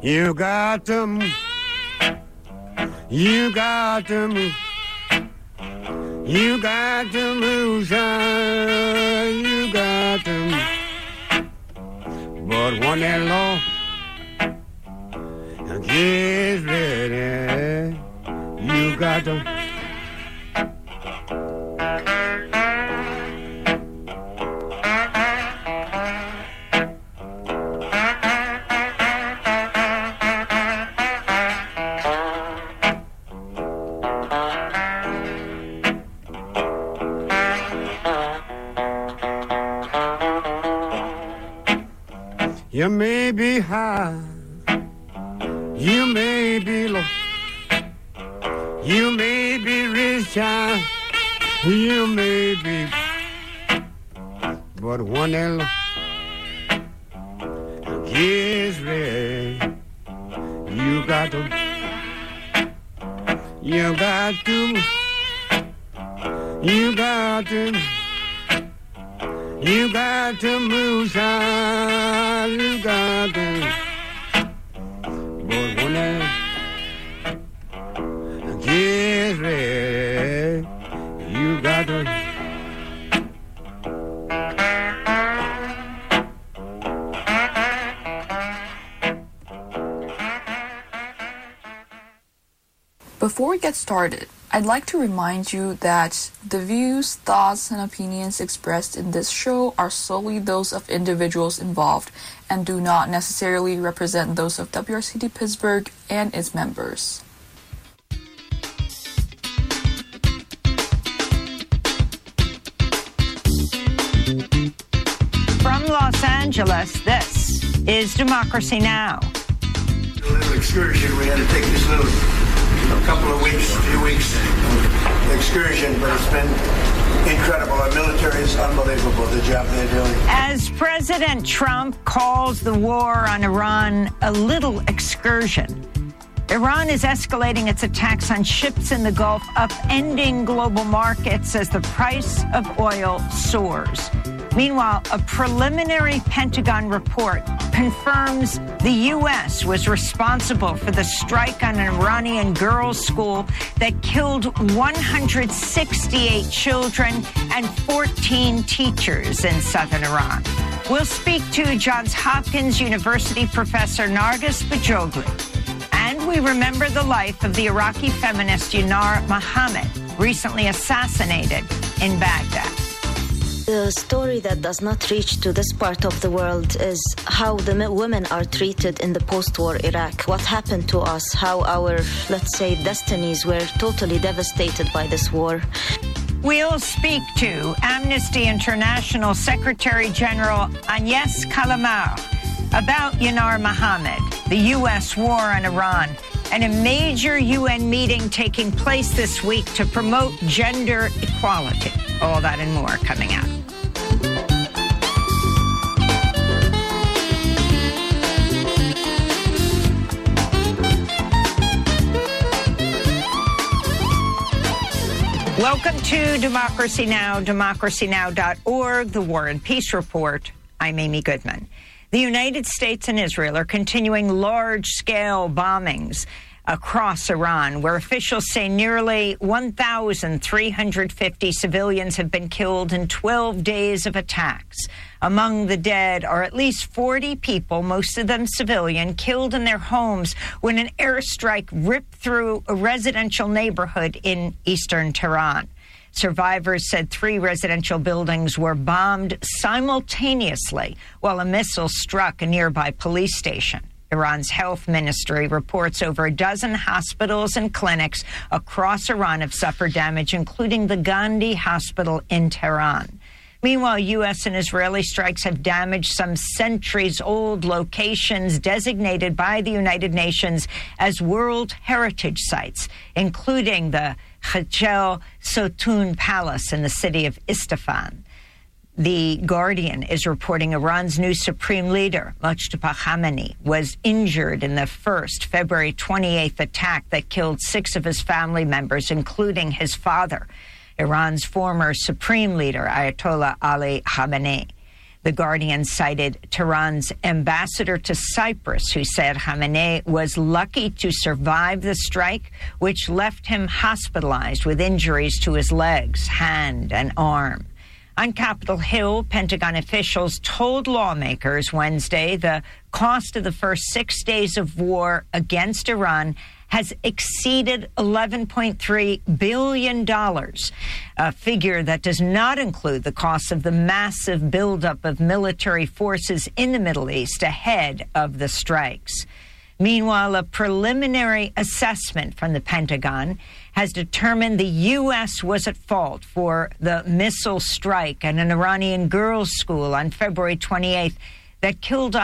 You got to move. You got to move. You got to move, son. You got to move. But when that law gets ready, you got to. You may be high, you may be low, you may be rich, child, you may be, but one that gets ready, you got to, you got to, you got to. You got to move, son. You got to. But when that gets ready, you got to. Before we get started, I'd like to remind you that the views, thoughts, and opinions expressed in this show are solely those of individuals involved and do not necessarily represent those of WRCT Pittsburgh and its members. From Los Angeles, this is Democracy Now! A little excursion. We had to take this little few weeks excursion, but it's been incredible. Our military is unbelievable, the job they're doing. As President Trump calls the war on Iran a little excursion, Iran is escalating its attacks on ships in the Gulf, upending global markets as the price of oil soars. Meanwhile, a preliminary Pentagon report confirms the U.S. was responsible for the strike on an Iranian girls' school that killed 168 children and 14 teachers in southern Iran. We'll speak to Johns Hopkins University professor Narges Bajoglu. And we remember the life of the Iraqi feminist Yanar Mohammed, recently assassinated in Baghdad. The story that does not reach to this part of the world is how the women are treated in the post-war Iraq. What happened to us, how our, let's say, destinies were totally devastated by this war. We'll speak to Amnesty International Secretary General Agnes Callamard about Yanar Mohammed, the U.S. war on Iran, and a major UN meeting taking place this week to promote gender equality. All that and more coming out. Welcome to Democracy Now!, democracynow.org, the War and Peace Report. I'm Amy Goodman. The United States and Israel are continuing large-scale bombings across Iran, where officials say nearly 1,350 civilians have been killed in 12 days of attacks. Among the dead are at least 40 people, most of them civilian, killed in their homes when an airstrike ripped through a residential neighborhood in eastern Tehran. Survivors said 3 residential buildings were bombed simultaneously while a missile struck a nearby police station. Iran's health ministry reports over a dozen hospitals and clinics across Iran have suffered damage, including the Gandhi Hospital in Tehran. Meanwhile, U.S. and Israeli strikes have damaged some centuries-old locations designated by the United Nations as World Heritage Sites, including the Hechel Sotun Palace in the city of Isfahan. The Guardian is reporting Iran's new supreme leader, Mojtaba Khamenei, was injured in the first February 28th attack that killed 6 of his family members, including his father, Iran's former supreme leader, Ayatollah Ali Khamenei. The Guardian cited Tehran's ambassador to Cyprus, who said Khamenei was lucky to survive the strike, which left him hospitalized with injuries to his legs, hand, and arm. On Capitol Hill, Pentagon officials told lawmakers Wednesday the cost of the first 6 days of war against Iran has exceeded $11.3 billion, a figure that does not include the cost of the massive buildup of military forces in the Middle East ahead of the strikes. Meanwhile, a preliminary assessment from the Pentagon has determined the U.S. was at fault for the missile strike at an Iranian girls' school on February 28th that killed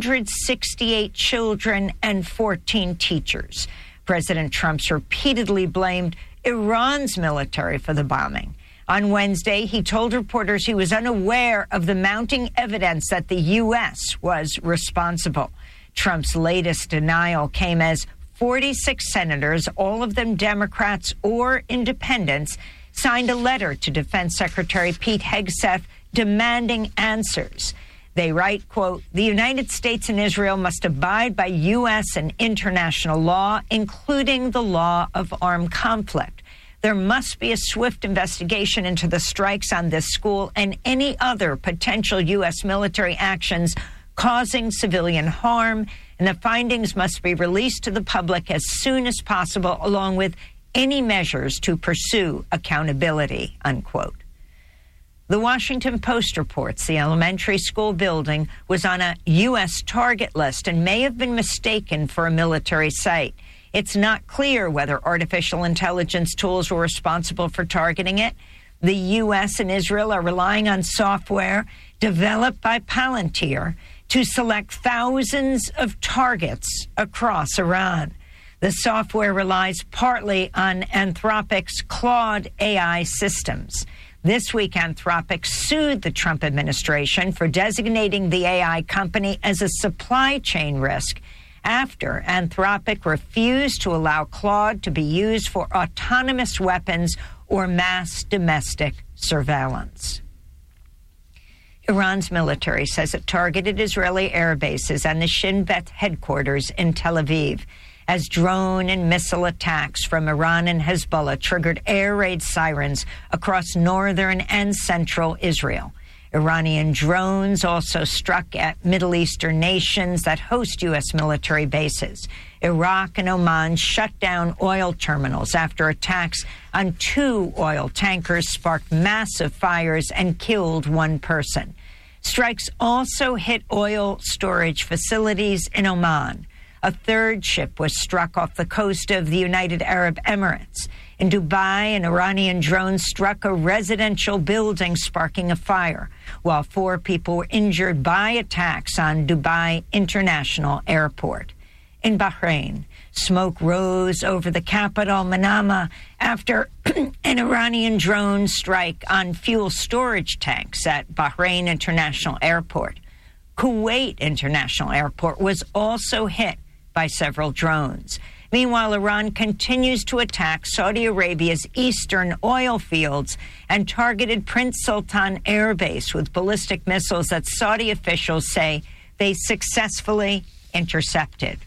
168 children and 14 teachers. President Trump's repeatedly blamed Iran's military for the bombing. On Wednesday, he told reporters he was unaware of the mounting evidence that the U.S. was responsible. Trump's latest denial came as 46 senators, all of them Democrats or independents, signed a letter to Defense Secretary Pete Hegseth demanding answers. They write, quote, "The United States and Israel must abide by U.S. and international law, including the law of armed conflict. There must be a swift investigation into the strikes on this school and any other potential U.S. military actions causing civilian harm, and the findings must be released to the public as soon as possible, along with any measures to pursue accountability," unquote. The Washington Post reports the elementary school building was on a U.S. target list and may have been mistaken for a military site. It's not clear whether artificial intelligence tools were responsible for targeting it. The U.S. and Israel are relying on software developed by Palantir to select thousands of targets across Iran. The software relies partly on Anthropic's Claude AI systems. This week, Anthropic sued the Trump administration for designating the AI company as a supply chain risk after Anthropic refused to allow Claude to be used for autonomous weapons or mass domestic surveillance. Iran's military says it targeted Israeli air bases and the Shin Bet headquarters in Tel Aviv as drone and missile attacks from Iran and Hezbollah triggered air raid sirens across northern and central Israel. Iranian drones also struck at Middle Eastern nations that host U.S. military bases. Iraq and Oman shut down oil terminals after attacks on 2 oil tankers sparked massive fires and killed 1 person. Strikes also hit oil storage facilities in Oman. A 3rd ship was struck off the coast of the United Arab Emirates. In Dubai, an Iranian drone struck a residential building, sparking a fire, while 4 people were injured by attacks on Dubai International Airport. In Bahrain, smoke rose over the capital, Manama, after an Iranian drone strike on fuel storage tanks at Bahrain International Airport. Kuwait International Airport was also hit by several drones. Meanwhile, Iran continues to attack Saudi Arabia's eastern oil fields and targeted Prince Sultan Air Base with ballistic missiles that Saudi officials say they successfully intercepted.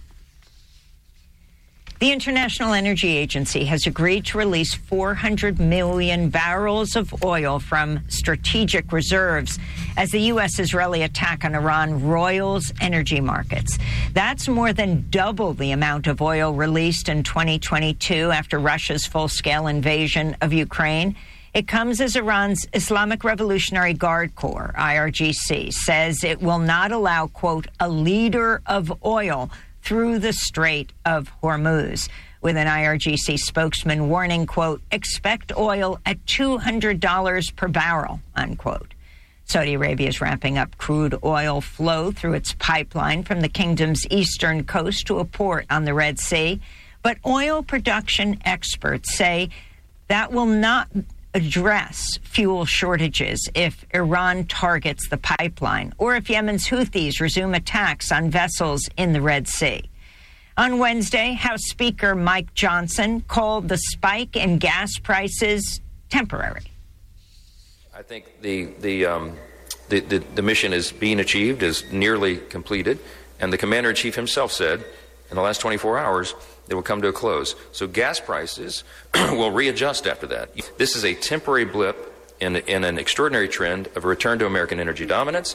The International Energy Agency has agreed to release 400 million barrels of oil from strategic reserves as the U.S.-Israeli attack on Iran roils energy markets. That's more than double the amount of oil released in 2022 after Russia's full-scale invasion of Ukraine. It comes as Iran's Islamic Revolutionary Guard Corps, IRGC, says it will not allow, quote, a leader of oil through the Strait of Hormuz, with an IRGC spokesman warning, quote, expect oil at $200 per barrel, unquote. Saudi Arabia is ramping up crude oil flow through its pipeline from the kingdom's eastern coast to a port on the Red Sea. But oil production experts say that will not address fuel shortages if Iran targets the pipeline or if Yemen's Houthis resume attacks on vessels in the Red Sea. On Wednesday, House Speaker Mike Johnson called the spike in gas prices temporary. I think the The mission is being achieved, is nearly completed, and the commander-in-chief himself said in the last 24 hours it will come to a close. So gas prices will readjust after that. This is a temporary blip in an extraordinary trend of a return to American energy dominance.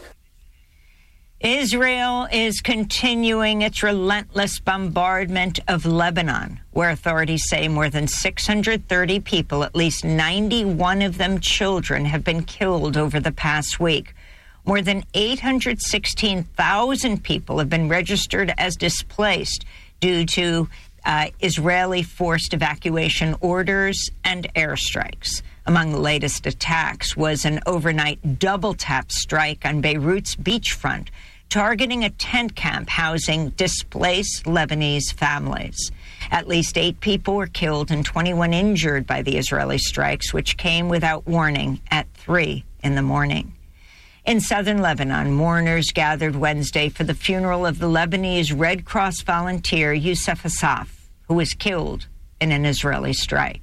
Israel is continuing its relentless bombardment of Lebanon, where authorities say more than 630 people, at least 91 of them children, have been killed over the past week. More than 816,000 people have been registered as displaced due to Israeli forced evacuation orders and airstrikes. Among the latest attacks was an overnight double-tap strike on Beirut's beachfront, targeting a tent camp housing displaced Lebanese families. At least 8 people were killed and 21 injured by the Israeli strikes, which came without warning at 3 in the morning. In southern Lebanon, mourners gathered Wednesday for the funeral of the Lebanese Red Cross volunteer Youssef Assaf, who was killed in an Israeli strike.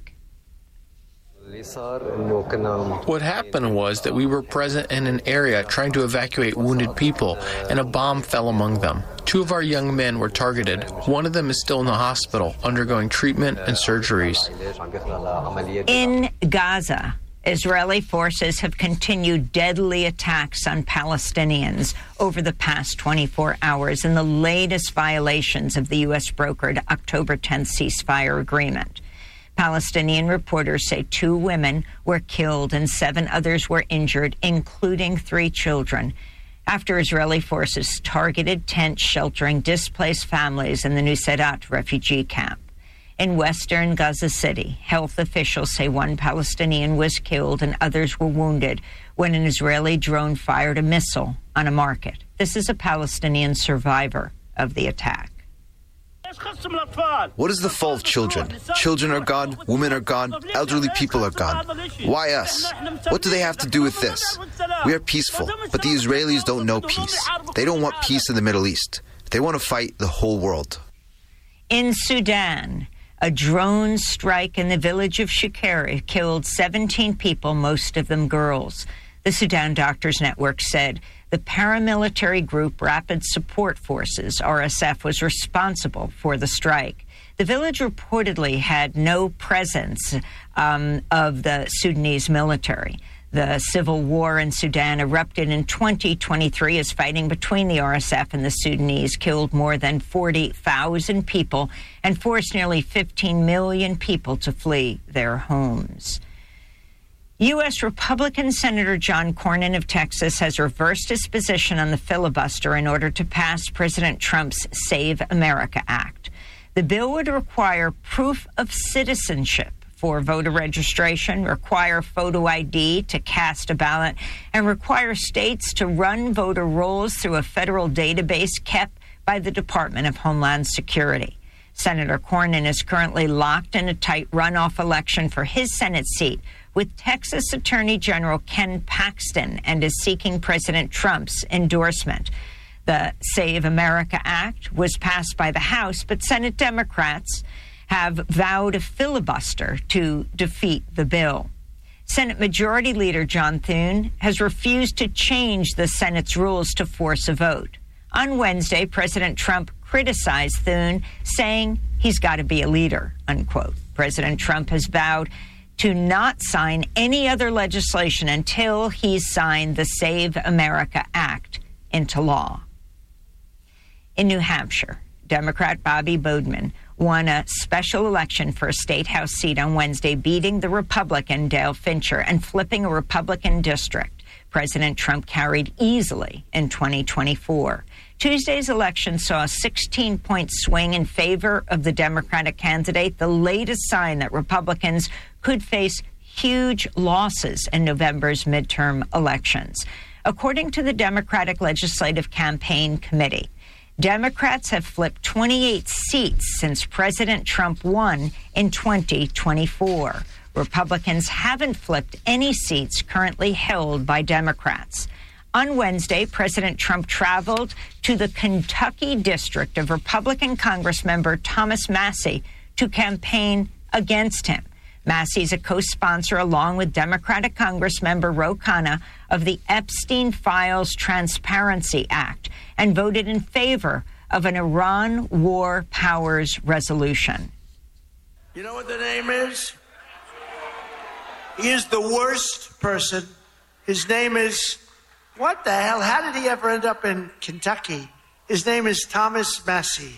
What happened was that we were present in an area trying to evacuate wounded people, and a bomb fell among them. 2 of our young men were targeted. One of them is still in the hospital, undergoing treatment and surgeries. In Gaza, Israeli forces have continued deadly attacks on Palestinians over the past 24 hours in the latest violations of the U.S.-brokered October 10th ceasefire agreement. Palestinian reporters say 2 women were killed and 7 others were injured, including 3 children, after Israeli forces targeted tents sheltering displaced families in the Nuseirat refugee camp. In western Gaza City, health officials say 1 Palestinian was killed and others were wounded when an Israeli drone fired a missile on a market. This is a Palestinian survivor of the attack. What is the fault of children? Children are gone, women are gone, elderly people are gone. Why us? What do they have to do with this? We are peaceful, but the Israelis don't know peace. They don't want peace in the Middle East. They want to fight the whole world. In Sudan, a drone strike in the village of Shukari killed 17 people, most of them girls. The Sudan Doctors Network said the paramilitary group Rapid Support Forces, RSF, was responsible for the strike. The village reportedly had no presence of the Sudanese military. The civil war in Sudan erupted in 2023 as fighting between the RSF and the Sudanese killed more than 40,000 people and forced nearly 15 million people to flee their homes. U.S. Republican Senator John Cornyn of Texas has reversed his position on the filibuster in order to pass President Trump's Save America Act. The bill would require proof of citizenship for voter registration, require photo ID to cast a ballot, and require states to run voter rolls through a federal database kept by the Department of Homeland Security. Senator Cornyn is currently locked in a tight runoff election for his Senate seat with Texas Attorney General Ken Paxton and is seeking President Trump's endorsement. The Save America Act was passed by the House, but Senate Democrats have vowed a filibuster to defeat the bill. Senate Majority Leader John Thune has refused to change the Senate's rules to force a vote. On Wednesday, President Trump criticized Thune, saying he's got to be a leader, unquote. President Trump has vowed to not sign any other legislation until he's signed the Save America Act into law. In New Hampshire, Democrat Bobby Boudman won a special election for a state house seat on Wednesday, beating the Republican Dale Fincher and flipping a Republican district President Trump carried easily in 2024. Tuesday's election saw a 16-point swing in favor of the Democratic candidate, the latest sign that Republicans could face huge losses in November's midterm elections. According to the Democratic Legislative Campaign Committee, Democrats have flipped 28 seats since President Trump won in 2024. Republicans haven't flipped any seats currently held by Democrats. On Wednesday, President Trump traveled to the Kentucky district of Republican Congressmember Thomas Massie to campaign against him. Massey is a co-sponsor, along with Democratic Congressmember Ro Khanna, of the Epstein Files Transparency Act and voted in favor of an Iran War Powers Resolution. You know what the name is? He is the worst person. His name is, what the hell? How did he ever end up in Kentucky? His name is Thomas Massey.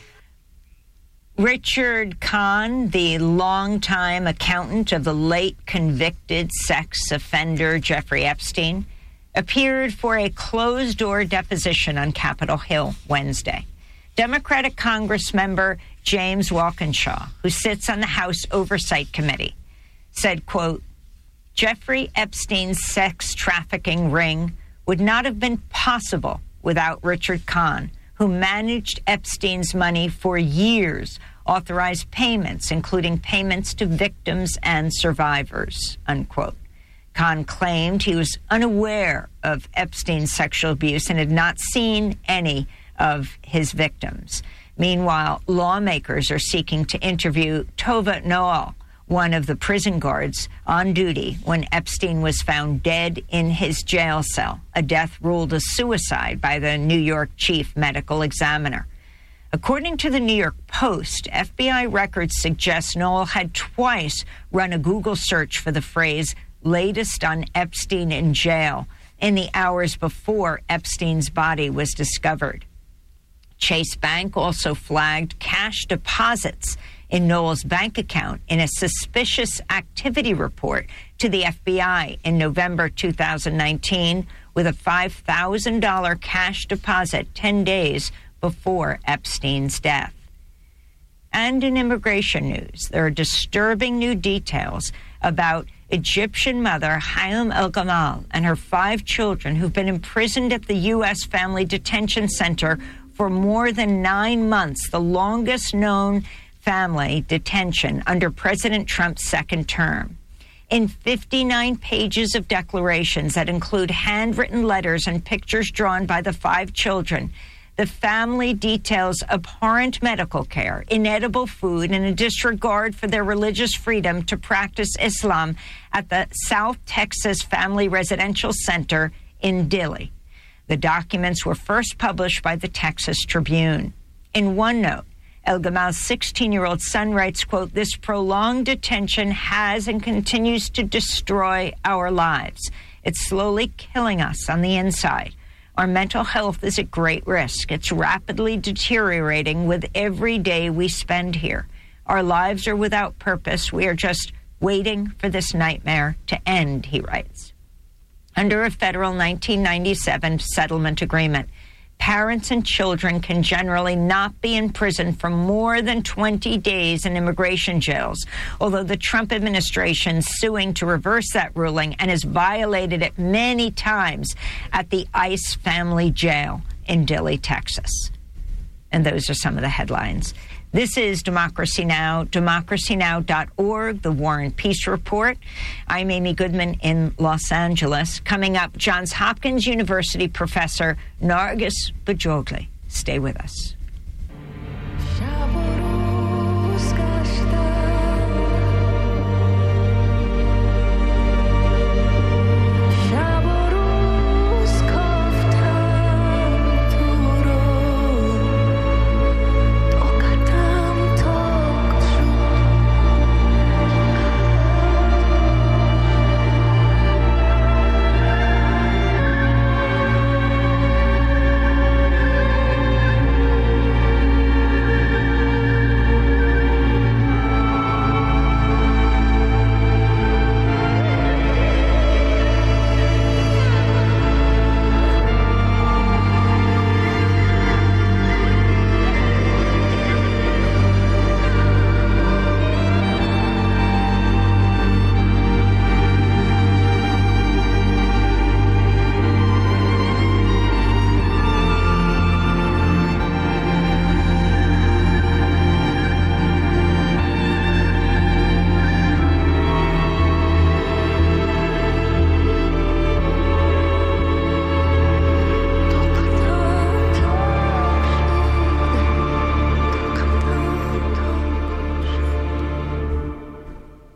Richard Kahn, the longtime accountant of the late convicted sex offender Jeffrey Epstein, appeared for a closed-door deposition on Capitol Hill Wednesday. Democratic Congressmember James Walkinshaw, who sits on the House Oversight Committee, said, quote, Jeffrey Epstein's sex trafficking ring would not have been possible without Richard Kahn, who managed Epstein's money for years, authorized payments, including payments to victims and survivors, unquote. Kahn claimed he was unaware of Epstein's sexual abuse and had not seen any of his victims. Meanwhile, lawmakers are seeking to interview Tova Noel, one of the prison guards on duty when Epstein was found dead in his jail cell, a death ruled a suicide by the New York chief medical examiner. According to the New York Post, FBI records suggest Noel had twice run a Google search for the phrase latest on Epstein in jail in the hours before Epstein's body was discovered. Chase Bank also flagged cash deposits in Noel's bank account in a suspicious activity report to the FBI in November 2019, with a $5,000 cash deposit 10 days before Epstein's death. And in immigration news, there are disturbing new details about Egyptian mother Hayam El-Gamal and her 5 children who've been imprisoned at the U.S. Family Detention Center for more than 9 months, the longest known family detention under President Trump's second term. In 59 pages of declarations that include handwritten letters and pictures drawn by the 5 children, the family details abhorrent medical care, inedible food, and a disregard for their religious freedom to practice Islam at the South Texas Family Residential Center in Dilley. The documents were first published by the Texas Tribune. In one note, El-Gamal's 16-year-old son writes, quote, this prolonged detention has and continues to destroy our lives. It's slowly killing us on the inside. Our mental health is at great risk. It's rapidly deteriorating with every day we spend here. Our lives are without purpose. We are just waiting for this nightmare to end, he writes. Under a federal 1997 settlement agreement, parents and children can generally not be in prison for more than 20 days in immigration jails, although the Trump administration is suing to reverse that ruling and has violated it many times at the ICE family jail in Dilley, Texas. And those are some of the headlines. This is Democracy Now!, democracynow.org, the War and Peace Report. I'm Amy Goodman in Los Angeles. Coming up, Johns Hopkins University professor Nargis Bajogli. Stay with us.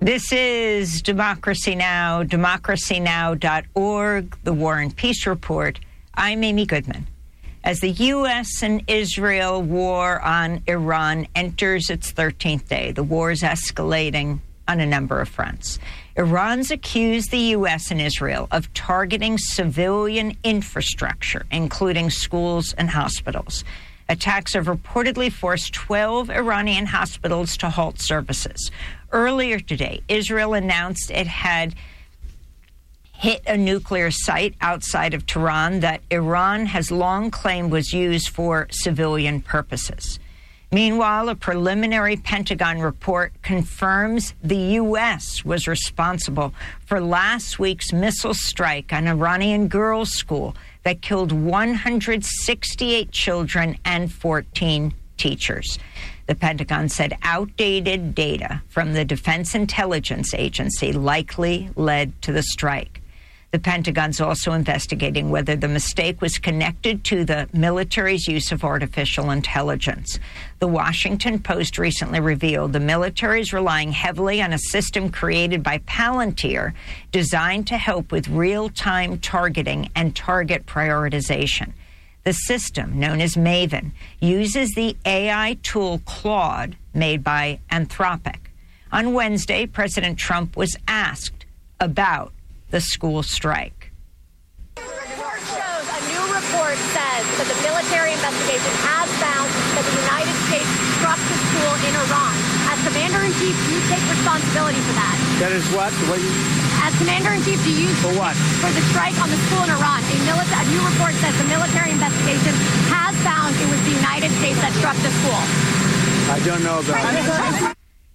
This is Democracy Now!, democracynow.org, the War and Peace Report. I'm Amy Goodman. As the U.S. and Israel war on Iran enters its 13th day, the war is escalating on a number of fronts. Iran's accused the U.S. and Israel of targeting civilian infrastructure, including schools and hospitals. Attacks have reportedly forced 12 Iranian hospitals to halt services. Earlier today, Israel announced it had hit a nuclear site outside of Tehran that Iran has long claimed was used for civilian purposes. Meanwhile, a preliminary Pentagon report confirms the U.S. was responsible for last week's missile strike on Iranian girls' school that killed 168 children and 14 teachers. The Pentagon said outdated data from the Defense Intelligence Agency likely led to the strike. The Pentagon's also investigating whether the mistake was connected to the military's use of artificial intelligence. The Washington Post recently revealed the military is relying heavily on a system created by Palantir designed to help with real-time targeting and target prioritization. The system, known as Maven, uses the AI tool Claude, made by Anthropic. On Wednesday, President Trump was asked about the school strike. A new report says that the military investigation has found that the United States struck the school in Iran. As Commander-in-Chief, do you take responsibility for that? That is what? As Commander-in-Chief, do you... For what? For the strike on the school in Iran. A new report says the military investigation has found it was the United States that struck the school. I don't know about that.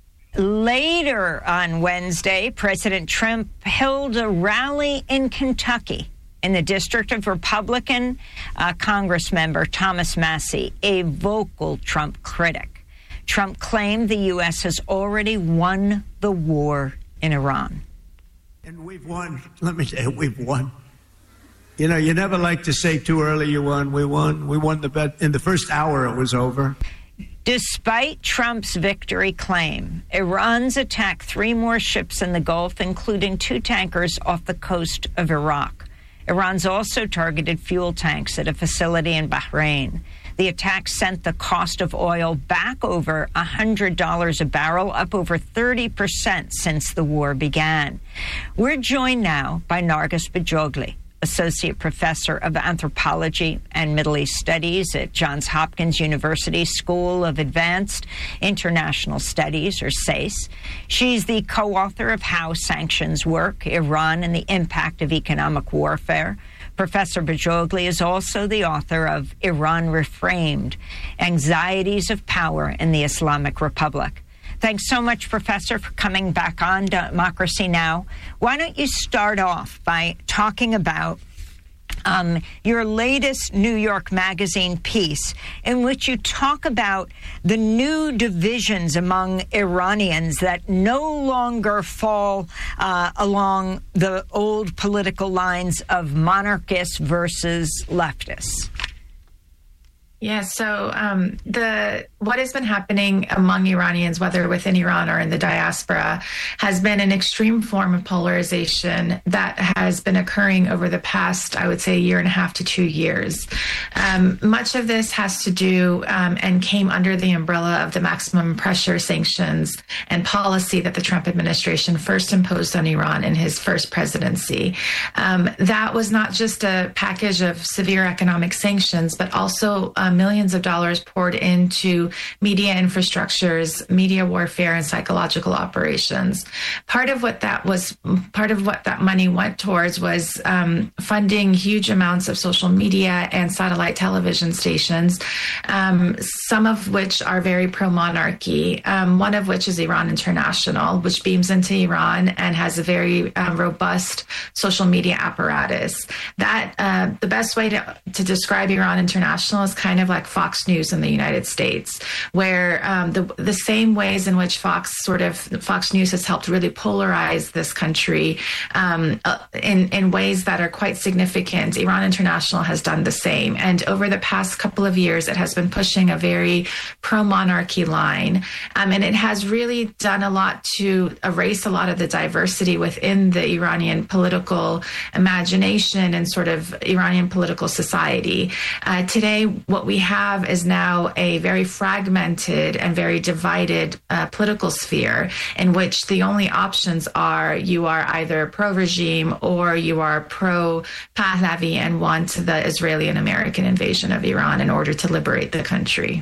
Later on Wednesday, President Trump held a rally in Kentucky in the district of Republican Congress member Thomas Massie, a vocal Trump critic. Trump claimed the U.S. has already won the war in Iran. And we've won. Let me say it, we've won. You know, you never like to say too early you won. We won. We won the bet. In the first hour, it was over. Despite Trump's victory claim, Iran's attacked 3 more ships in the Gulf, including 2 tankers off the coast of Iraq. Iran's also targeted fuel tanks at a facility in Bahrain. The attack sent the cost of oil back over $100 a barrel, up over 30% since the war began. We're joined now by Narges Bajogli, Associate Professor of Anthropology and Middle East Studies at Johns Hopkins University School of Advanced International Studies, or SAIS. She's the co-author of How Sanctions Work, Iran and the Impact of Economic Warfare. Professor Bajogli is also the author of Iran Reframed, Anxieties of Power in the Islamic Republic. Thanks so much, Professor, for coming back on Democracy Now! Why don't you start off by talking about your latest New York Magazine piece, in which you talk about the new divisions among Iranians that no longer fall along the old political lines of monarchists versus leftists. Yeah, so what has been happening among Iranians, whether within Iran or in the diaspora, has been an extreme form of polarization that has been occurring over the past, I would say, 1.5 to 2 years. Much of this has to do and came under the umbrella of the maximum pressure sanctions and policy that the Trump administration first imposed on Iran in his first presidency. That was not just a package of severe economic sanctions, but also millions of dollars poured into media infrastructures, media warfare, and psychological operations. Part of what that money went towards was funding huge amounts of social media and satellite television stations, some of which are very pro-monarchy, one of which is Iran International, which beams into Iran and has a very robust social media apparatus. That the best way to describe Iran International is kind kind of like Fox News in the United States, where the same ways in which Fox News has helped really polarize this country in ways that are quite significant. Iran International has done the same. And over the past couple of years, it has been pushing a very pro-monarchy line. And it has really done a lot to erase a lot of the diversity within the Iranian political imagination and sort of Iranian political society. Today, what we have is now a very fragmented and very divided political sphere in which the only options are you are either pro-regime or you are pro-Pahlavi and want the Israeli and American invasion of Iran in order to liberate the country.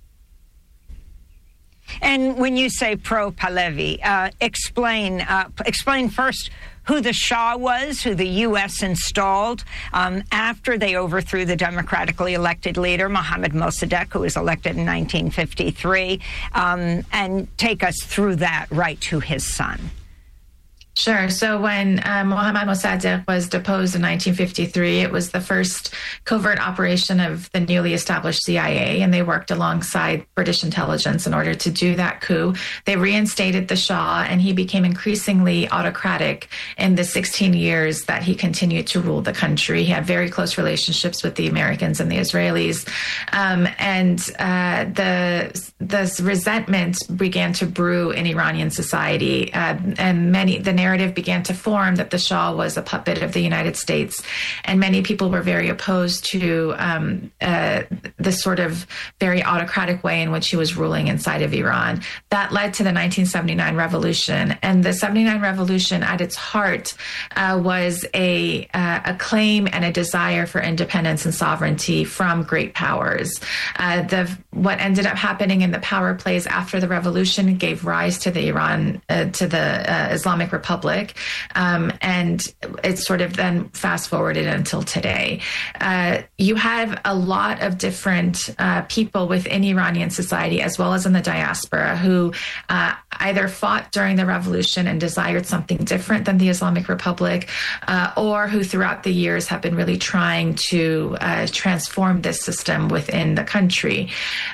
And when you say pro-Pahlavi, explain first who the Shah was, who the U.S. installed after they overthrew the democratically elected leader, Mohammad Mossadegh, who was elected in 1953, and take us through that right to his son. Sure. So when Mohammad Mossadegh was deposed in 1953, it was the first covert operation of the newly established CIA, and they worked alongside British intelligence in order to do that coup. They reinstated the Shah, and he became increasingly autocratic in the 16 years that he continued to rule the country. He had very close relationships with the Americans and the Israelis, and the resentment began to brew in Iranian society, and the narrative began to form that the Shah was a puppet of the United States, and many people were very opposed to the sort of very autocratic way in which he was ruling inside of Iran. That led to the 1979 revolution, and the 79 revolution at its heart was a claim and a desire for independence and sovereignty from great powers. What ended up happening in the power plays after the revolution gave rise to the Islamic Republic, and it's sort of then fast forwarded until today. You have a lot of different people within Iranian society, as well as in the diaspora, who either fought during the revolution and desired something different than the Islamic Republic, or who throughout the years have been really trying to transform this system within the country.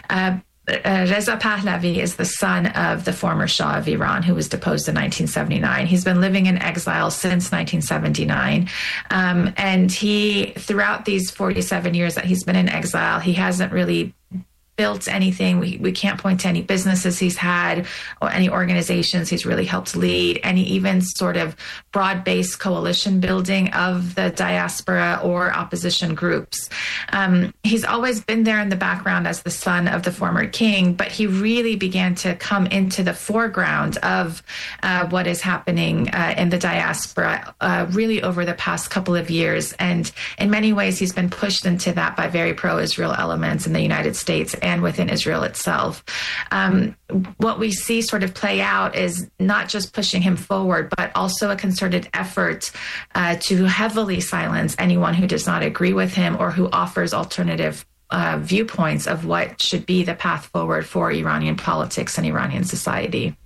Reza Pahlavi is the son of the former Shah of Iran, who was deposed in 1979. He's been living in exile since 1979. And he, throughout these 47 years that he's been in exile, he hasn't really built anything. We can't point to any businesses he's had or any organizations he's really helped lead, any even sort of broad-based coalition building of the diaspora or opposition groups. He's always been there in the background as the son of the former king, but he really began to come into the foreground of what is happening in the diaspora really over the past couple of years. And in many ways, he's been pushed into that by very pro-Israel elements in the United States and within Israel itself. What we see sort of play out is not just pushing him forward, but also a concerted effort to heavily silence anyone who does not agree with him or who offers alternative viewpoints of what should be the path forward for Iranian politics and Iranian society.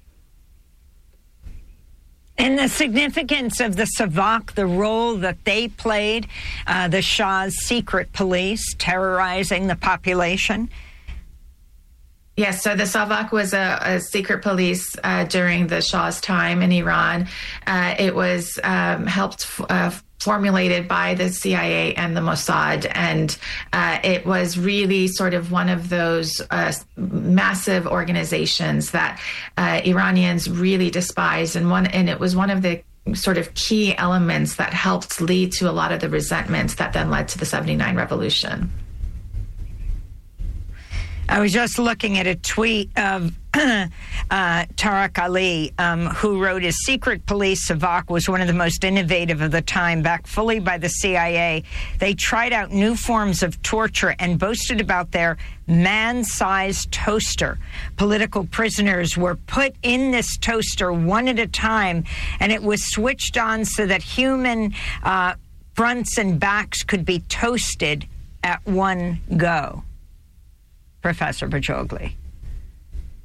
And the significance of the Savak, the role that they played, the Shah's secret police terrorizing the population. Yes, so the Savak was a secret police during the Shah's time in Iran. It was formulated by the CIA and the Mossad, and it was really sort of one of those massive organizations that Iranians really despised, and it was one of the sort of key elements that helped lead to a lot of the resentment that then led to the 79 revolution. I was just looking at a tweet of Tariq Ali, who wrote his secret police, Savak, was one of the most innovative of the time, backed fully by the CIA. They tried out new forms of torture and boasted about their man-sized toaster. Political prisoners were put in this toaster one at a time, and it was switched on so that human fronts and backs could be toasted at one go. Professor Bajogli.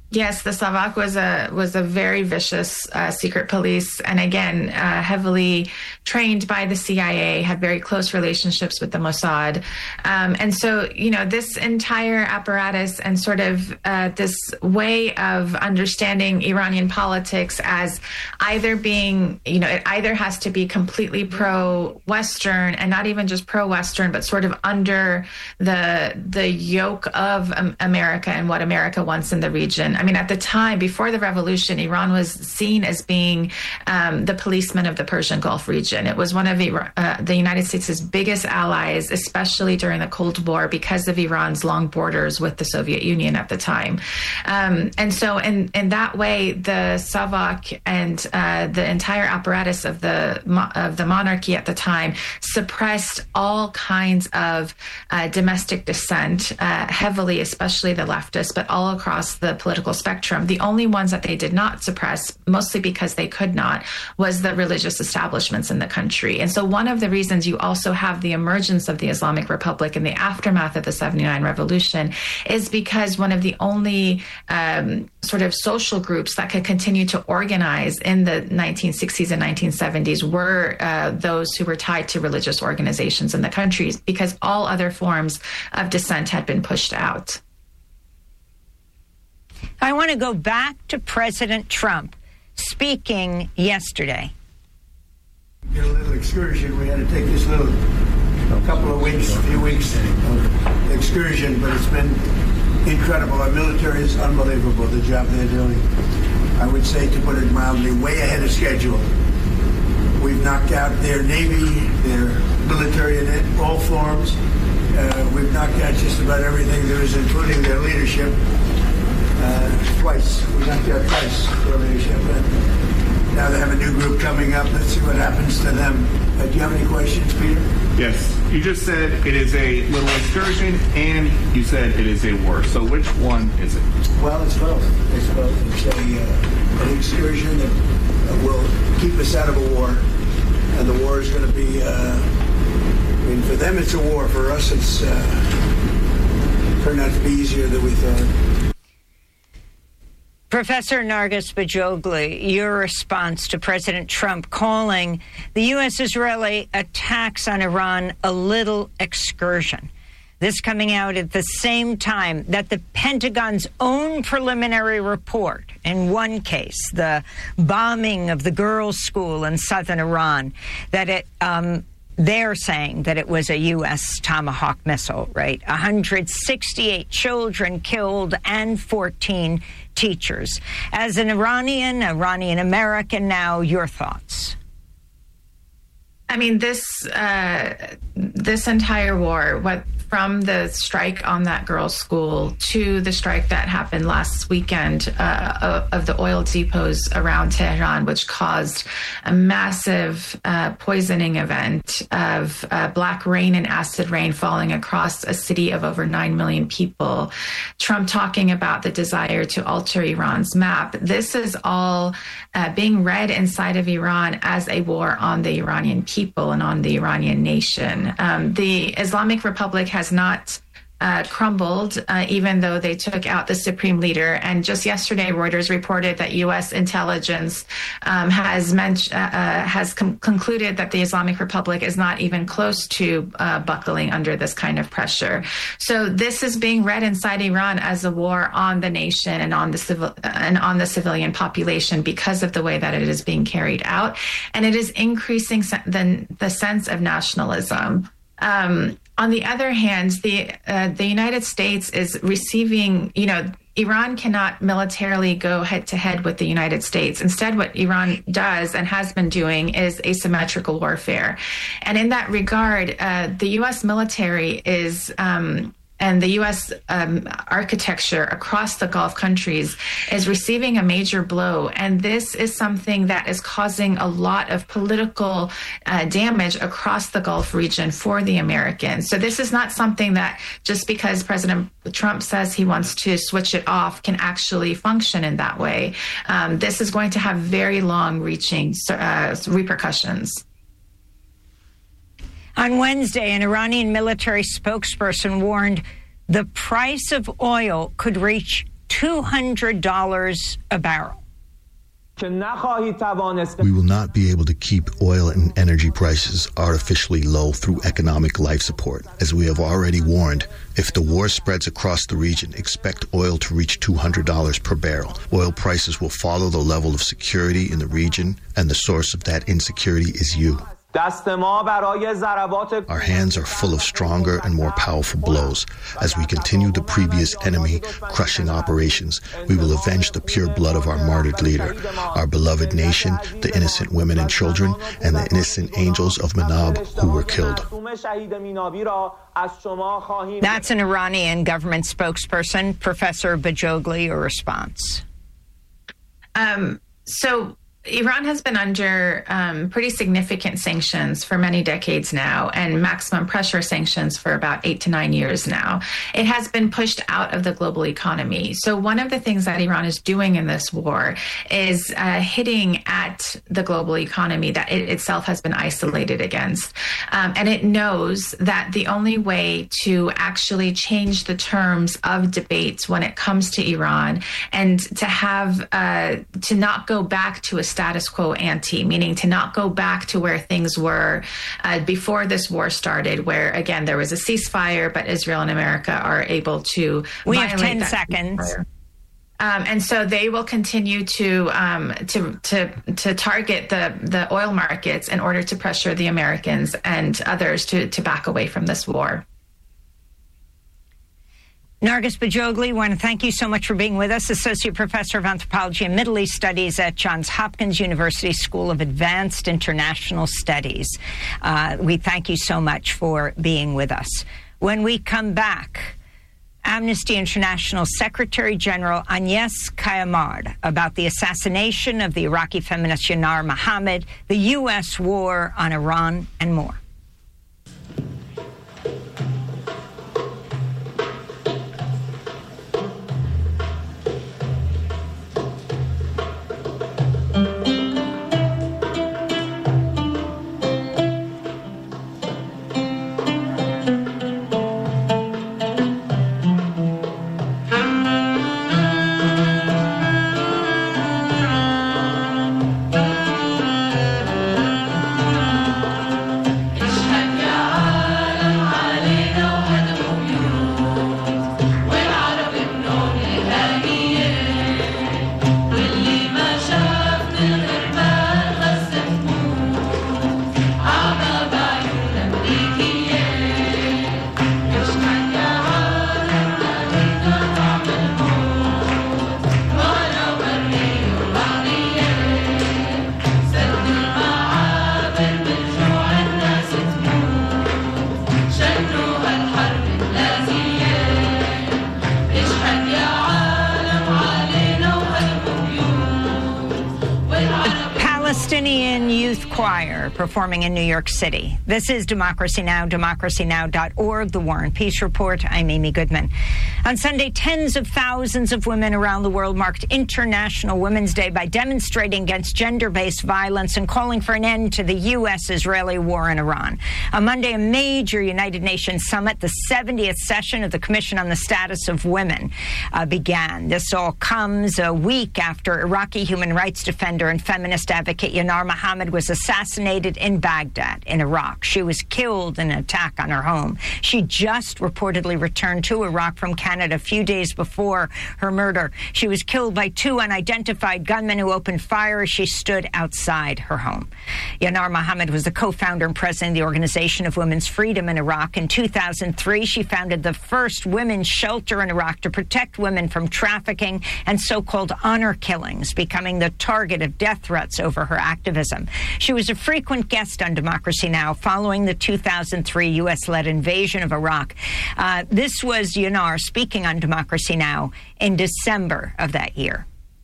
Yes, the Savak was a very vicious secret police, and again, heavily trained by the CIA, had very close relationships with the Mossad. And so, this entire apparatus and sort of this way of understanding Iranian politics as either being, it either has to be completely pro-Western and not even just pro-Western, but sort of under the yoke of America and what America wants in the region. I mean, at the time, before the revolution, Iran was seen as being the policeman of the Persian Gulf region. It was one of the United States' biggest allies, especially during the Cold War, because of Iran's long borders with the Soviet Union at the time. And so in that way, the Savak and the entire apparatus of the monarchy at the time suppressed all kinds of domestic dissent, heavily, especially the leftists, but all across the political spectrum. The only ones that they did not suppress, mostly because they could not, was the religious establishments in the country. And so one of the reasons you also have the emergence of the Islamic Republic in the aftermath of the 79 revolution is because one of the only sort of social groups that could continue to organize in the 1960s and 1970s were those who were tied to religious organizations in the country, because all other forms of dissent had been pushed out. I want to go back to President Trump speaking yesterday. Did a little excursion. We had to take this little few weeks of excursion, but it's been incredible. Our military is unbelievable, the job they're doing. I would say, to put it mildly, way ahead of schedule. We've knocked out their Navy, their military in all forms. We've knocked out just about everything there is, including their leadership. Twice. We knocked out twice their leadership. Now they have a new group coming up. Let's see what happens to them. Do you have any questions, Peter? Yes. You just said it is a little excursion, and you said it is a war. So which one is it? Well, it's both. It's both. It's an excursion that will keep us out of a war. And the war is going to be, for them it's a war. For us, it's turned out to be easier than we thought. Professor Narges Bajoglu, your response to President Trump calling the U.S.-Israeli attacks on Iran a little excursion. This coming out at the same time that the Pentagon's own preliminary report, in one case, the bombing of the girls' school in southern Iran, that they're saying that it was a U.S. Tomahawk missile, right? 168 children killed and 14 teachers. As an Iranian American now, your thoughts? I mean, this entire war, from the strike on that girls' school to the strike that happened last weekend of the oil depots around Tehran, which caused a massive poisoning event of black rain and acid rain falling across a city of over 9 million people. Trump talking about the desire to alter Iran's map. This is all being read inside of Iran as a war on the Iranian people and on the Iranian nation. The Islamic Republic has not crumbled, even though they took out the supreme leader. And just yesterday, Reuters reported that U.S. intelligence has concluded that the Islamic Republic is not even close to buckling under this kind of pressure. So this is being read inside Iran as a war on the nation and on the civilian population because of the way that it is being carried out, and it is increasing the sense of nationalism. On the other hand, the United States is receiving, Iran cannot militarily go head to head with the United States. Instead, what Iran does and has been doing is asymmetrical warfare. And in that regard, the U.S. military is and the U.S. architecture across the Gulf countries is receiving a major blow. And this is something that is causing a lot of political damage across the Gulf region for the Americans. So this is not something that just because President Trump says he wants to switch it off can actually function in that way. This is going to have very long-reaching repercussions. On Wednesday, an Iranian military spokesperson warned the price of oil could reach $200 a barrel. We will not be able to keep oil and energy prices artificially low through economic life support. As we have already warned, if the war spreads across the region, expect oil to reach $200 per barrel. Oil prices will follow the level of security in the region, and the source of that insecurity is you. Our hands are full of stronger and more powerful blows. As we continue the previous enemy-crushing operations, we will avenge the pure blood of our martyred leader, our beloved nation, the innocent women and children, and the innocent angels of Manab who were killed. That's an Iranian government spokesperson. Professor Bajogli, your response? Iran has been under pretty significant sanctions for many decades now, and maximum pressure sanctions for about 8 to 9 years now. It has been pushed out of the global economy. So one of the things that Iran is doing in this war is hitting at the global economy that it itself has been isolated against. And it knows that the only way to actually change the terms of debates when it comes to Iran and to have to not go back to a status quo ante, meaning to not go back to where things were before this war started, where, again, there was a ceasefire, but Israel and America are able to We have 10 seconds. And so they will continue to target the oil markets in order to pressure the Americans and others to back away from this war. Nargis Bajogli, I want to thank you so much for being with us, Associate Professor of Anthropology and Middle East Studies at Johns Hopkins University School of Advanced International Studies. We thank you so much for being with us. When we come back, Amnesty International Secretary General Agnes Kayamard about the assassination of the Iraqi feminist Yanar Mohammed, the U.S. war on Iran, and more. Palestinian Youth Choir performing in New York City. This is Democracy Now!, democracynow.org, The War and Peace Report. I'm Amy Goodman. On Sunday, tens of thousands of women around the world marked International Women's Day by demonstrating against gender-based violence and calling for an end to the U.S.-Israeli war in Iran. On Monday, a major United Nations summit, the 70th session of the Commission on the Status of Women, began. This all comes a week after Iraqi human rights defender and feminist advocate Yanar Mohammed was assassinated in Baghdad, in Iraq. She was killed in an attack on her home. She just reportedly returned to Iraq from Canada a few days before her murder. She was killed by two unidentified gunmen who opened fire as she stood outside her home. Yanar Mohammed was the co-founder and president of the Organization of Women's Freedom in Iraq. In 2003, she founded the first women's shelter in Iraq to protect women from trafficking and so-called honor killings, becoming the target of death threats over her activism. She was a frequent guest on Democracy Now! Following the 2003 U.S.-led invasion of Iraq. This was Yanar speaking on Democracy Now! In December of that year.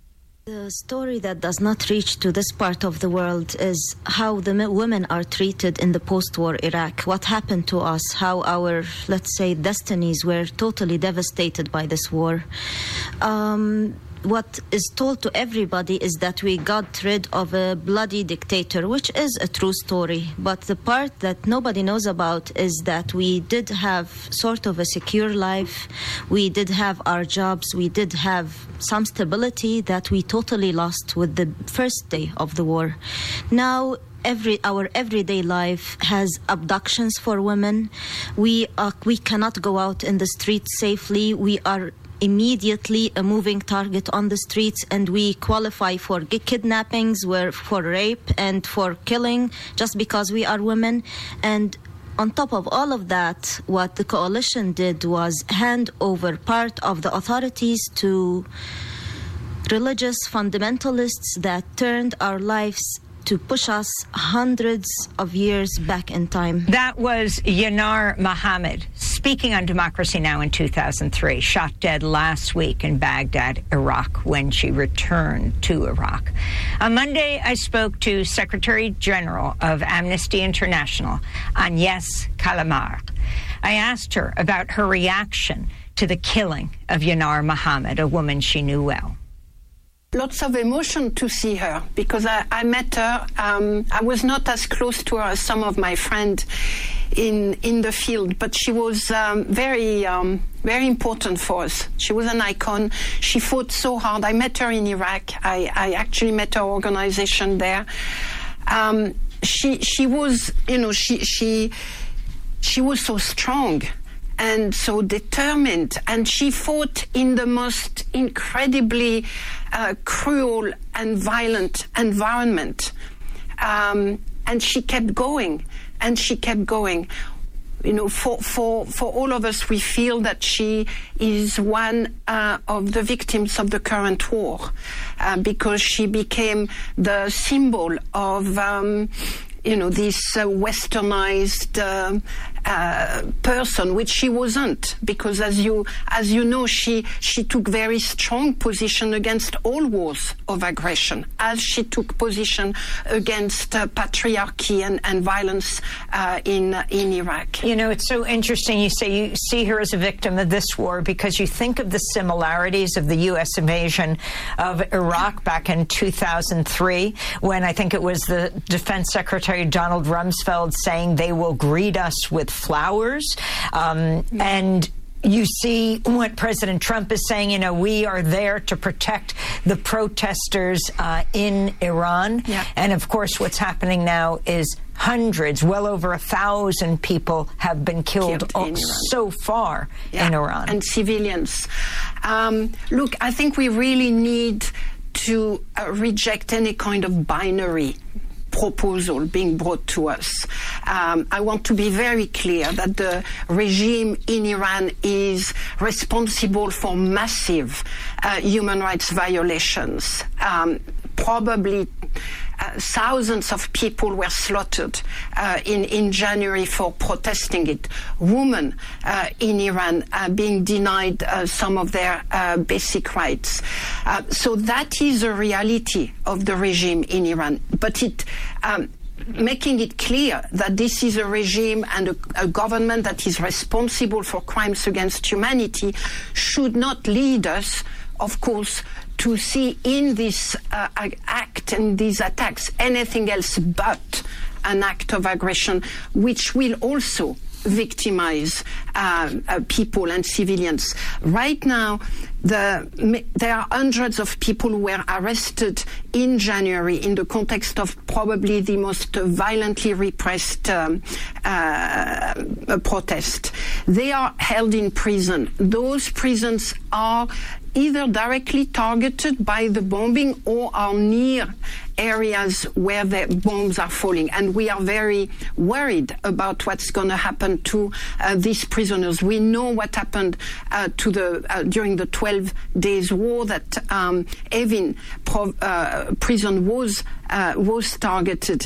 The story that does not reach to this part of the world is how the women are treated in the post-war Iraq. What happened to us, how our, let's say, destinies were totally devastated by this war. what is told to everybody is that we got rid of a bloody dictator, which is a true story. But the part that nobody knows about is that we did have sort of a secure life. We did have our jobs. We did have some stability that we totally lost with the first day of the war. Now, our everyday life has abductions for women. We cannot go out in the streets safely. We are immediately a moving target on the streets, and we qualify for kidnappings, for rape, and for killing just because we are women. And on top of all of that, what the coalition did was hand over part of the authorities to religious fundamentalists that turned our lives to push us hundreds of years back in time. That was Yanar Mohammed speaking on Democracy Now! In 2003, shot dead last week in Baghdad, Iraq, when she returned to Iraq. On Monday, I spoke to Secretary General of Amnesty International, Agnès Callamard. I asked her about her reaction to the killing of Yanar Mohammed, a woman she knew well. Lots of emotion to see her, because I met her. I was not as close to her as some of my friends in the field, but she was very important for us. She was an icon. She fought so hard. I met her in Iraq. I actually met her organization there. She was, she was so strong and so determined, and she fought in the most incredibly cruel and violent environment, and she kept going, and she kept going. For all of us, we feel that she is one of the victims of the current war, because she became the symbol of this westernized person, which she wasn't, because as you know, she took very strong position against all wars of aggression, as she took position against patriarchy and violence in Iraq. It's so interesting you say you see her as a victim of this war, because you think of the similarities of the U.S. invasion of Iraq back in 2003, when I think it was the Defense Secretary Donald Rumsfeld saying they will greet us with flowers, and you see what President Trump is saying, we are there to protect the protesters in Iran. Yeah. And of course, what's happening now is hundreds, well over 1,000 people have been killed so far in Iran. And civilians. Look, I think we really need to reject any kind of binary proposal being brought to us. I want to be very clear that the regime in Iran is responsible for massive human rights violations. Probably thousands of people were slaughtered in January for protesting it. Women in Iran being denied some of their basic rights. So that is a reality of the regime in Iran. But making it clear that this is a regime and a government that is responsible for crimes against humanity should not lead us, of course, to see in this act and these attacks anything else but an act of aggression, which will also victimize people and civilians. Right now, there are hundreds of people who were arrested in January in the context of probably the most violently repressed protest. They are held in prison. Those prisons are either directly targeted by the bombing or are near areas where the bombs are falling. And we are very worried about what's going to happen to these prisoners. We know what happened during the 12 days war that Evin prison was targeted.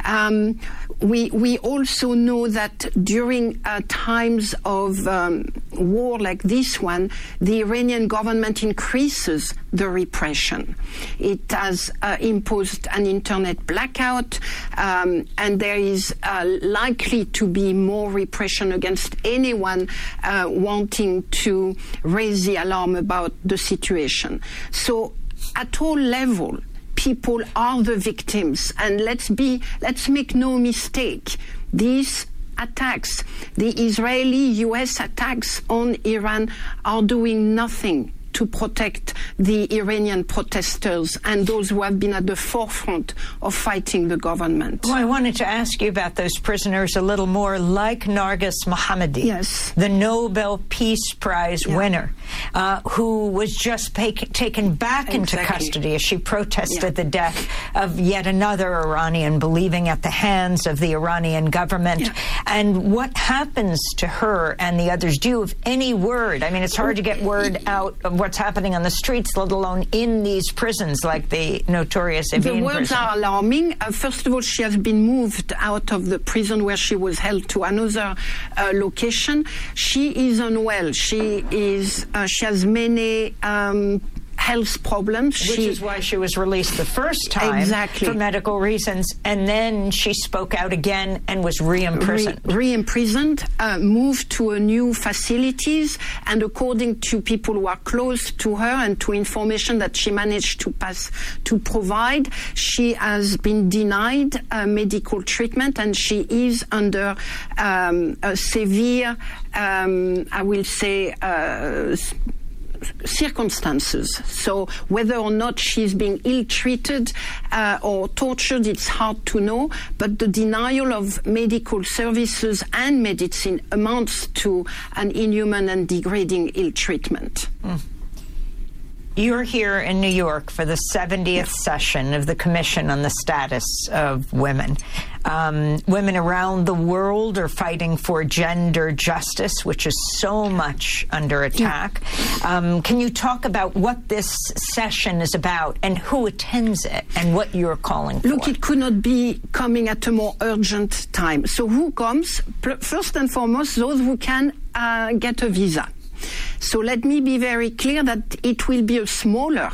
We also know that during times of war like this one, the Iranian government increases the repression. It has imposed an internet blackout, and there is likely to be more repression against anyone wanting to raise the alarm about the situation. So at all levels, people are the victims, and let's make no mistake, these attacks, the Israeli-US attacks on Iran, are doing nothing to protect the Iranian protesters and those who have been at the forefront of fighting the government. Well, I wanted to ask you about those prisoners a little more, like Narges Mohammadi, yes, the Nobel Peace Prize winner, who was just taken back into custody as she protested the death of yet another Iranian, believing at the hands of the Iranian government. And what happens to her and the others? Do you have any word? I mean, it's hard to get word out of what's happening on the streets, let alone in these prisons like the notorious Evin prison. The words are alarming. First of all, she has been moved out of the prison where she was held to another location. She is unwell. She has many health problems. Which is why she was released the first time for medical reasons, and then she spoke out again and was re-imprisoned. Re-imprisoned, moved to a new facilities, and according to people who are close to her and to information that she managed to provide, she has been denied medical treatment, and she is under a severe, I will say, circumstances. So whether or not she's being ill-treated or tortured, it's hard to know, but the denial of medical services and medicine amounts to an inhuman and degrading ill-treatment. You're here in New York for the 70th session of the Commission on the Status of Women. Women around the world are fighting for gender justice, which is so much under attack. Can you talk about what this session is about and who attends it and what you're calling for? Look, it could not be coming at a more urgent time. So who comes? First and foremost, those who can get a visa. So let me be very clear that it will be a smaller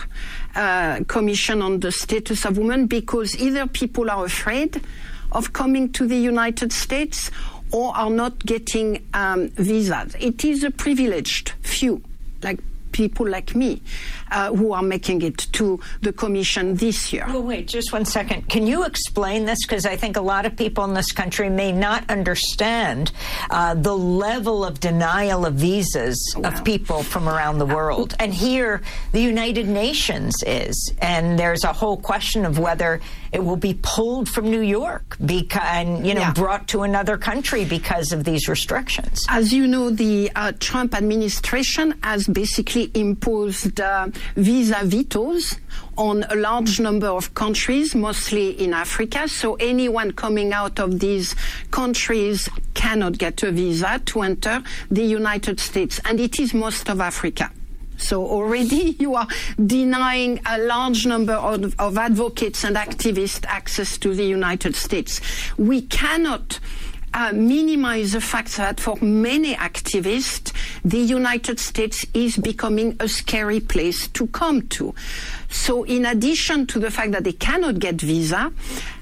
commission on the status of women, because either people are afraid of coming to the United States or are not getting visas. It is a privileged few, like people like me, who are making it to the Commission this year. Well, wait, just one second. Can you explain this? Because I think a lot of people in this country may not understand the level of denial of visas of people from around the world. And here, the United Nations is. And there's a whole question of whether it will be pulled from New York and brought to another country because of these restrictions. As you know, the Trump administration has basically imposed visa vetoes on a large number of countries, mostly in Africa. So anyone coming out of these countries cannot get a visa to enter the United States. And it is most of Africa. So already you are denying a large number of advocates and activists access to the United States. We cannot minimize the fact that for many activists, the United States is becoming a scary place to come to. So in addition to the fact that they cannot get visa,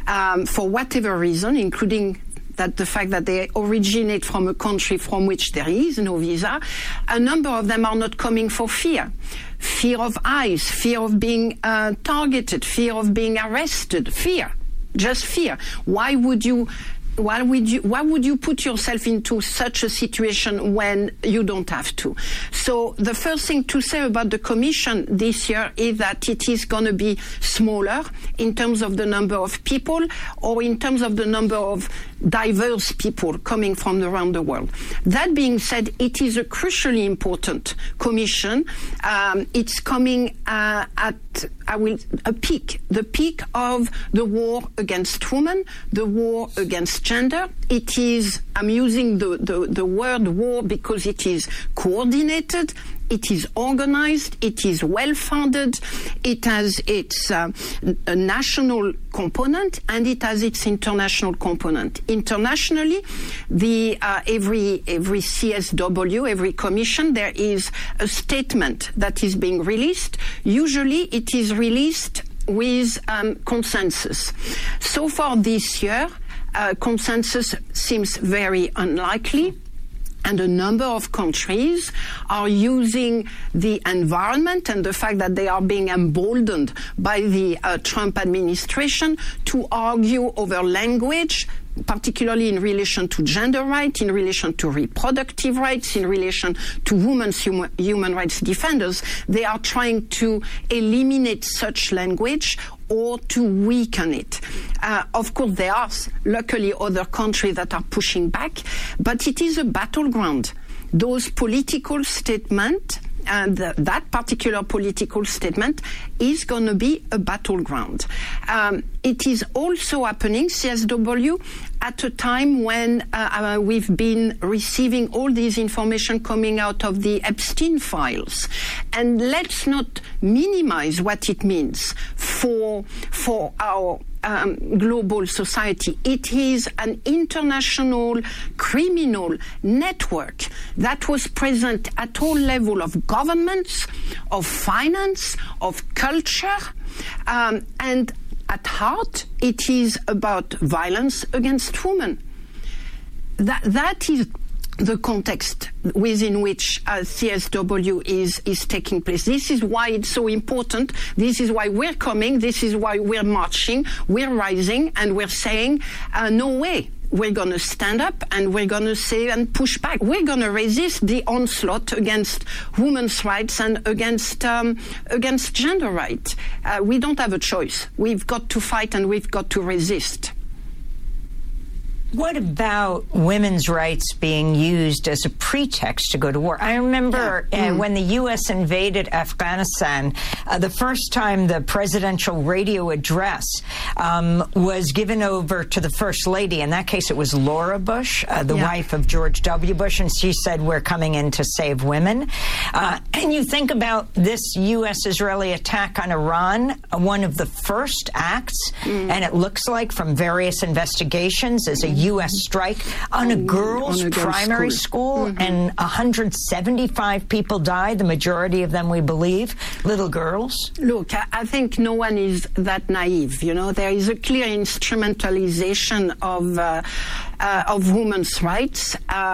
for whatever reason, including that the fact that they originate from a country from which there is no visa, a number of them are not coming for fear. Fear of ICE, fear of being targeted, fear of being arrested, fear, just fear. Why would you put yourself into such a situation when you don't have to? So the first thing to say about the Commission this year is that it is going to be smaller in terms of the number of people or in terms of the number of diverse people coming from around the world. That being said, it is a crucially important commission. It's coming at a peak, the peak of the war against women, the war against gender. It is, I'm using the word war because it is coordinated, it is organized, it is well-funded, it has its a national component, and it has its international component. Internationally, every CSW, every commission, there is a statement that is being released. Usually it is released with consensus. So far this year, consensus seems very unlikely, and a number of countries are using the environment and the fact that they are being emboldened by the Trump administration to argue over language, particularly in relation to gender rights, in relation to reproductive rights, in relation to women's human rights defenders. They are trying to eliminate such language or to weaken it. Of course, there are luckily other countries that are pushing back, but it is a battleground. Those political statements, and that particular political statement is going to be a battleground. It is also happening, CSW, at a time when we've been receiving all this information coming out of the Epstein files. And let's not minimize what it means for our global society. It is an international criminal network that was present at all levels of governments, of finance, of culture, and at heart, it is about violence against women. That is the context within which CSW is taking place. This is why it's so important. This is why we're coming. This is why we're marching. We're rising, and we're saying, no way. We're going to stand up, and we're going to say and push back. We're going to resist the onslaught against women's rights and against gender rights. We don't have a choice. We've got to fight, and we've got to resist. What about women's rights being used as a pretext to go to war? I remember when the U.S. invaded Afghanistan, the first time the presidential radio address was given over to the First Lady. In that case, it was Laura Bush, the wife of George W. Bush, and she said, "We're coming in to save women." And you think about this U.S.-Israeli attack on Iran, one of the first acts, and it looks like from various investigations is a U.S. strike on a girls' primary school, and 175 people died, the majority of them, we believe, little girls. Look, I think no one is that naive. You know, there is a clear instrumentalization of women's rights.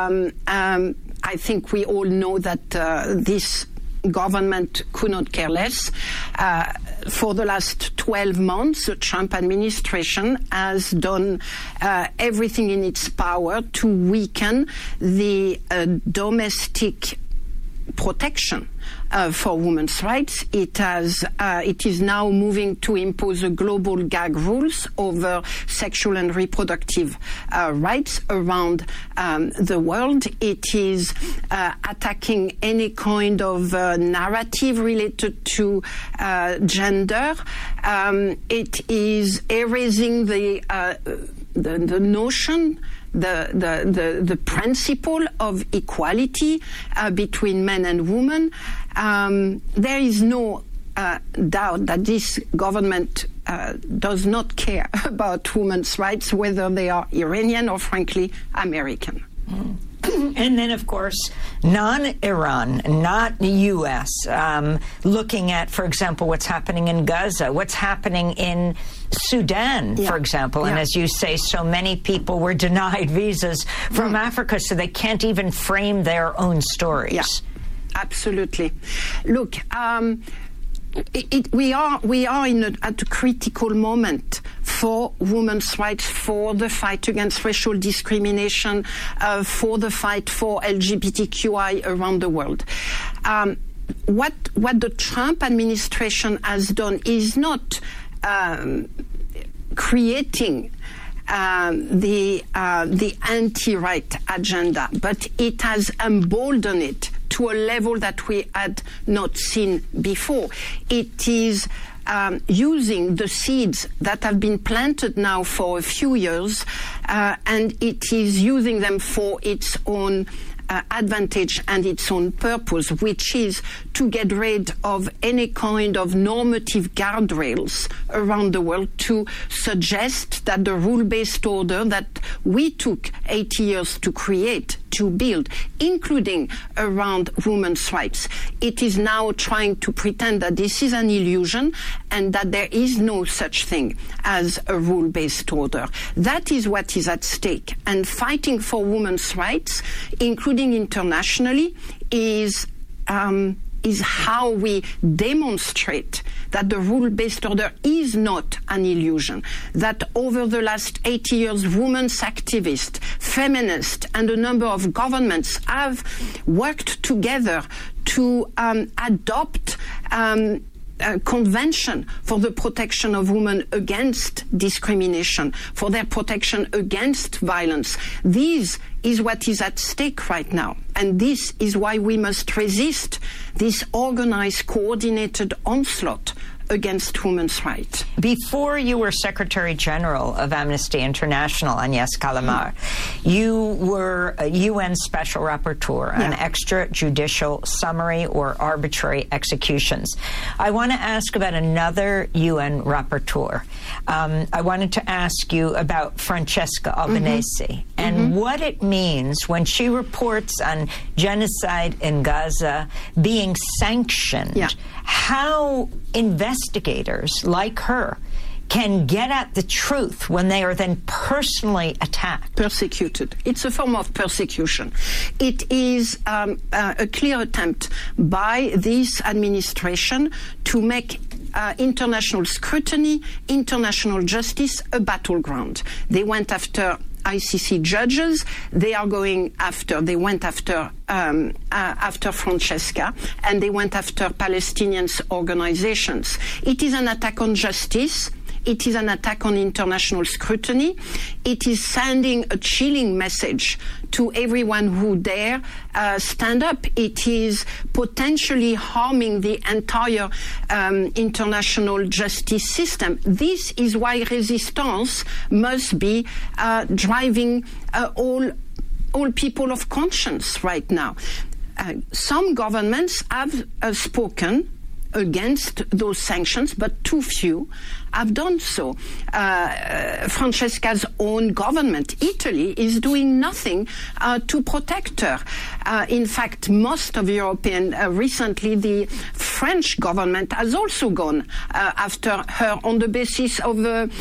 I think we all know that this government could not care less. For the last 12 months, the Trump administration has done everything in its power to weaken the domestic protection for women's rights. It is now moving to impose a global gag rules over sexual and reproductive rights around the world. It is attacking any kind of narrative related to gender. It is erasing the notion, the principle of equality between men and women. There is no doubt that this government does not care about women's rights, whether they are Iranian or, frankly, American. And then, of course, non-Iran, not the U.S., looking at, for example, what's happening in Gaza, what's happening in Sudan, for example. And as you say, so many people were denied visas from Africa, so they can't even frame their own stories. Yeah, absolutely. Look, we are at a critical moment for women's rights, for the fight against racial discrimination, for the fight for LGBTQI around the world. What the Trump administration has done is not creating the anti-right agenda, but it has emboldened it to a level that we had not seen before. It is using the seeds that have been planted now for a few years, and it is using them for its own advantage and its own purpose, which is to get rid of any kind of normative guardrails around the world to suggest that the rule-based order that we took 80 years to create, to build, including around women's rights, it is now trying to pretend that this is an illusion and that there is no such thing as a rule-based order. That is what is at stake. And fighting for women's rights, including internationally, is how we demonstrate that the rule-based order is not an illusion, that over the last 80 years, women's activists, feminists, and a number of governments have worked together to adopt a convention for the protection of women against discrimination, for their protection against violence. This is what is at stake right now. And this is why we must resist this organized, coordinated onslaught against women's rights. Before you were Secretary General of Amnesty International, Agnès Callamard, you were a UN Special Rapporteur on extrajudicial summary or arbitrary executions. I want to ask about another UN rapporteur. I wanted to ask you about Francesca Albanese and what it means when she reports on genocide in Gaza being sanctioned. How investigators like her can get at the truth when they are then personally attacked. Persecuted. It's a form of persecution. It is a clear attempt by this administration to make international scrutiny, international justice a battleground. They went after ICC judges. They went after Francesca, and they went after Palestinian organizations. It is an attack on justice. It is an attack on international scrutiny. It is sending a chilling message to everyone who dare stand up. It is potentially harming the entire international justice system. This is why resistance must be driving all people of conscience right now. Some governments have spoken against those sanctions, but too few have done so. Francesca's own government, Italy, is doing nothing to protect her. In fact, most of recently the French government has also gone after her on the basis of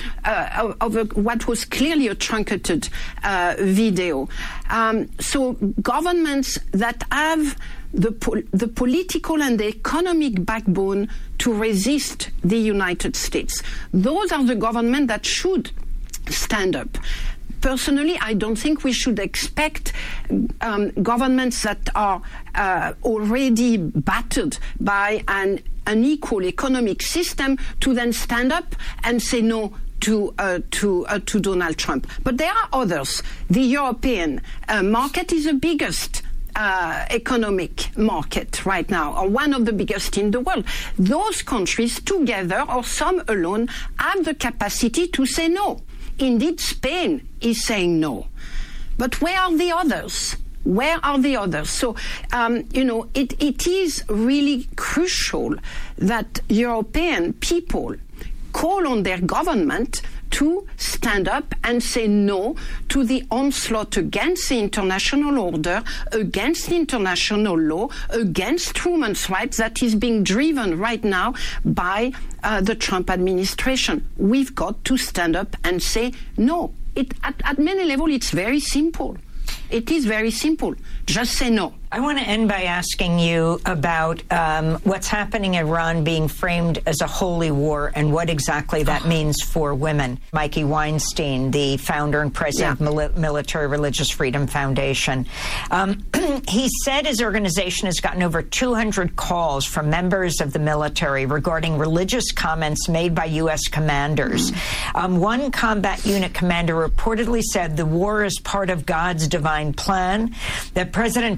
what was clearly a truncated video. So governments that have the political and the economic backbone to resist the United States, those are the governments that should stand up. Personally, I don't think we should expect governments that are already battered by an unequal economic system to then stand up and say no to Donald Trump. But there are others. The European market is the biggest economic market right now, or one of the biggest in the world. Those countries together or some alone have the capacity to say no. Indeed, Spain is saying no. But where are the others? Where are the others? So, it is really crucial that European people call on their government to stand up and say no to the onslaught against the international order, against international law, against women's rights that is being driven right now by the Trump administration. We've got to stand up and say no. At many levels, it's very simple. It is very simple. Just say no. I want to end by asking you about what's happening in Iran being framed as a holy war and what exactly that means for women. Mikey Weinstein, the founder and president of Military Religious Freedom Foundation, he said his organization has gotten over 200 calls from members of the military regarding religious comments made by U.S. commanders. One combat unit commander reportedly said the war is part of God's divine plan, that President Trump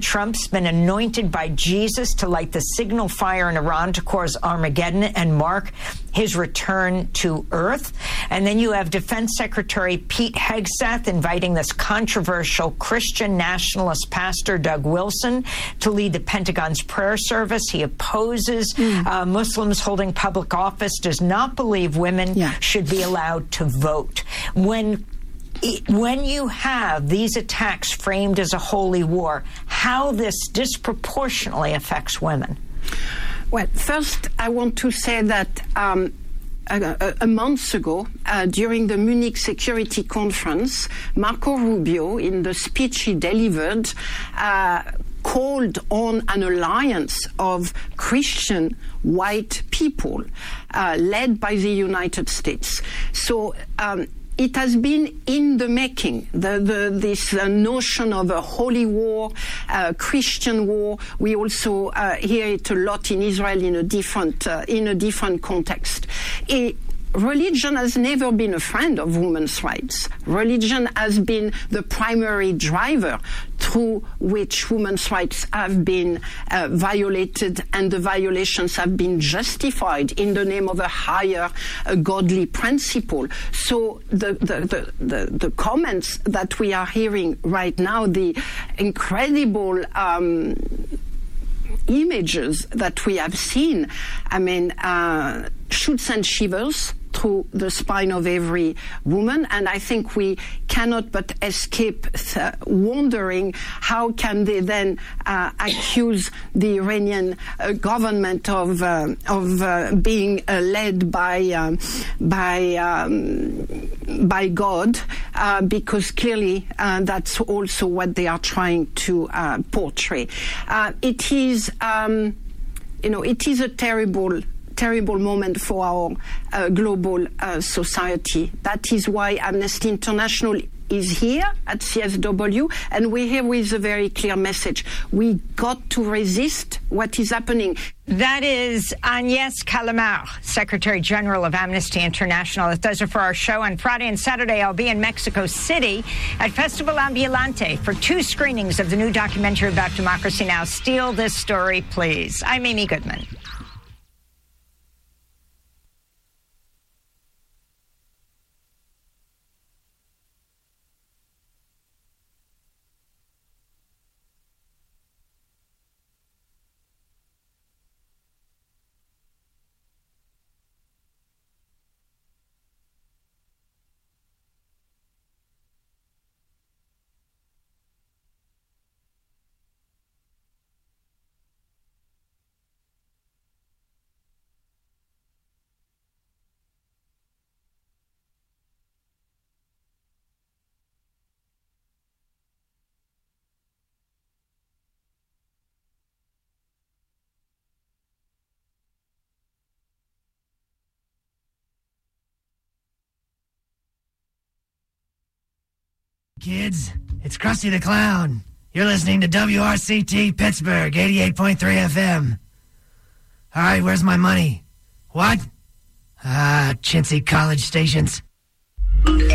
He's been anointed by Jesus to light the signal fire in Iran to cause Armageddon and mark his return to Earth. And then you have Defense Secretary Pete Hegseth inviting this controversial Christian nationalist pastor, Doug Wilson, to lead the Pentagon's prayer service. He opposes Muslims holding public office, does not believe women should be allowed to vote. When you have these attacks framed as a holy war, how this disproportionately affects women? Well, first, I want to say that a month ago, during the Munich Security Conference, Marco Rubio, in the speech he delivered, called on an alliance of Christian white people led by the United States. So it has been in the making, this notion of a holy war, Christian war. We also hear it a lot in Israel in a different context. Religion has never been a friend of women's rights. Religion has been the primary driver through which women's rights have been violated, and the violations have been justified in the name of a higher godly principle. So the comments that we are hearing right now, the incredible images that we have seen, I mean, should send shivers through the spine of every woman, and I think we cannot but escape wondering how can they then accuse the Iranian government of being led by God, because clearly that's also what they are trying to portray. It is, it is a terrible moment for our global society. That is why Amnesty International is here at CSW, and we're here with a very clear message. We got to resist what is happening. That is Agnès Callamard, Secretary General of Amnesty International. That does it for our show. On Friday and Saturday, I'll be in Mexico City at Festival Ambulante for 2 screenings of the new documentary about Democracy Now!, Steal This Story, Please. I'm Amy Goodman. Kids, it's Krusty the Clown. You're listening to WRCT Pittsburgh, 88.3 FM. All right, where's my money? What? Chintzy college stations.